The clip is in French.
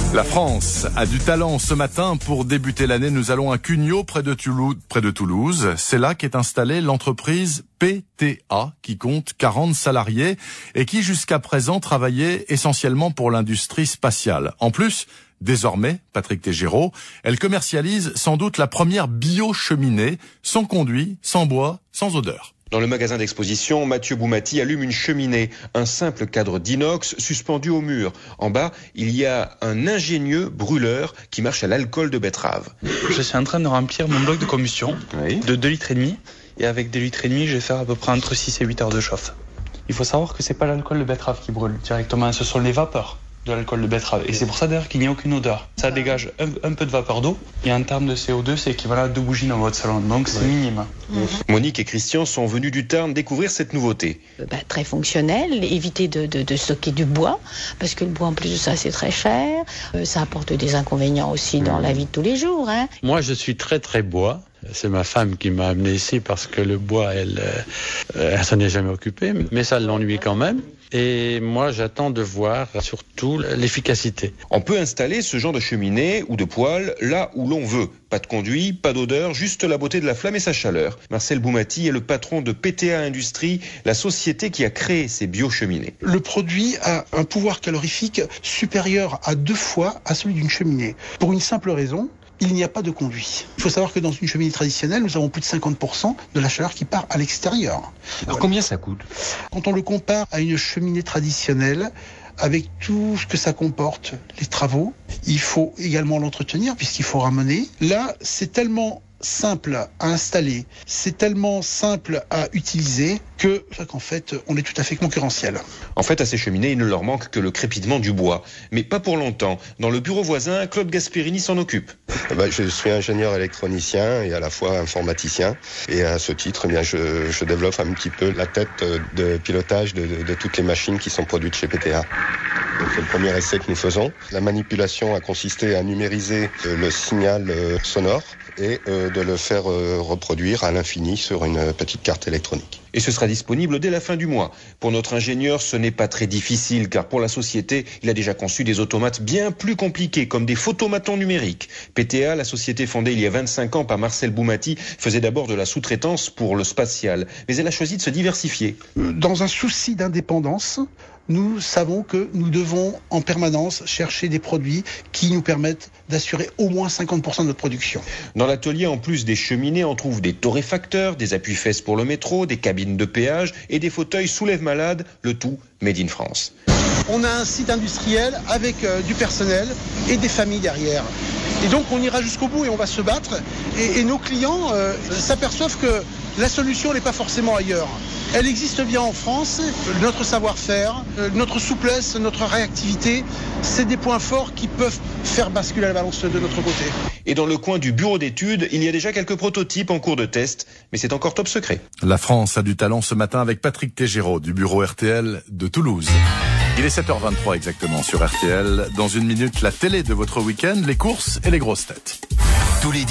La France a du talent ce matin. Pour débuter l'année, nous allons à Cugnaux, près de Toulouse. C'est là qu'est installée l'entreprise PTA, qui compte 40 salariés et qui jusqu'à présent travaillait essentiellement pour l'industrie spatiale. En plus, désormais, Patrick Tégéraud, elle commercialise sans doute la première biocheminée, sans conduit, sans bois, sans odeur. Dans le magasin d'exposition, Mathieu Boumati allume une cheminée, un simple cadre d'inox suspendu au mur. En bas, il y a un ingénieux brûleur qui marche à l'alcool de betterave. Je suis en train de remplir mon bloc de combustion de 2,5 litres. Et avec 2,5 litres, je vais faire à peu près entre 6 et 8 heures de chauffe. Il faut savoir que c'est pas l'alcool de betterave qui brûle directement, ce sont les vapeurs de l'alcool de betterave. Et c'est pour ça d'ailleurs qu'il n'y a aucune odeur. Ça dégage un peu de vapeur d'eau. Et en termes de CO2, c'est équivalent à 2 bougies dans votre salon. Donc c'est minime. Monique et Christian sont venus du Tarn découvrir cette nouveauté. Très fonctionnel, éviter de stocker du bois, parce que le bois en plus de ça c'est très cher. Ça apporte des inconvénients aussi dans la vie de tous les jours. Moi je suis très bois. C'est ma femme qui m'a amené ici parce que le bois, elle s'en est jamais occupée, mais ça l'ennuie quand même. Et moi, j'attends de voir surtout l'efficacité. On peut installer ce genre de cheminée ou de poêle là où l'on veut. Pas de conduit, pas d'odeur, juste la beauté de la flamme et sa chaleur. Marcel Boumati est le patron de PTA Industrie, la société qui a créé ces biocheminées. Le produit a un pouvoir calorifique supérieur à 2 fois à celui d'une cheminée. Pour une simple raison, il n'y a pas de conduit. Il faut savoir que dans une cheminée traditionnelle, nous avons plus de 50% de la chaleur qui part à l'extérieur. Alors combien ça coûte ? Quand on le compare à une cheminée traditionnelle, avec tout ce que ça comporte, les travaux, il faut également l'entretenir puisqu'il faut ramener. Là, c'est tellement simple à installer, c'est tellement simple à utiliser qu'en fait, on est tout à fait concurrentiel. En fait, à ces cheminées, il ne leur manque que le crépitement du bois. Mais pas pour longtemps. Dans le bureau voisin, Claude Gasperini s'en occupe. Je suis ingénieur électronicien et à la fois informaticien. Et à ce titre, je développe un petit peu la tête de pilotage de toutes les machines qui sont produites chez PTA. Donc, c'est le premier essai que nous faisons. La manipulation a consisté à numériser le signal sonore et de le faire reproduire à l'infini sur une petite carte électronique. Et ce sera disponible dès la fin du mois. Pour notre ingénieur, ce n'est pas très difficile, car pour la société, il a déjà conçu des automates bien plus compliqués, comme des photomatons numériques. PTA, la société fondée il y a 25 ans par Marcel Boumati, faisait d'abord de la sous-traitance pour le spatial. Mais elle a choisi de se diversifier. Dans un souci d'indépendance, nous savons que nous devons en permanence chercher des produits qui nous permettent d'assurer au moins 50% de notre production. Dans l'atelier, en plus des cheminées, on trouve des torréfacteurs, des appuis-fesses pour le métro, des cabines de péage et des fauteuils soulève-malade, le tout made in France. On a un site industriel avec du personnel et des familles derrière. Et donc on ira jusqu'au bout et on va se battre. Et nos clients s'aperçoivent que la solution n'est pas forcément ailleurs. Elle existe bien en France. Notre savoir-faire, notre souplesse, notre réactivité, c'est des points forts qui peuvent faire basculer la balance de notre côté. Et dans le coin du bureau d'études, il y a déjà quelques prototypes en cours de test, mais c'est encore top secret. La France a du talent ce matin avec Patrick Tégéraud du bureau RTL de Toulouse. Il est 7h23 exactement sur RTL. Dans une minute, la télé de votre week-end, les courses et les grosses têtes. Tous les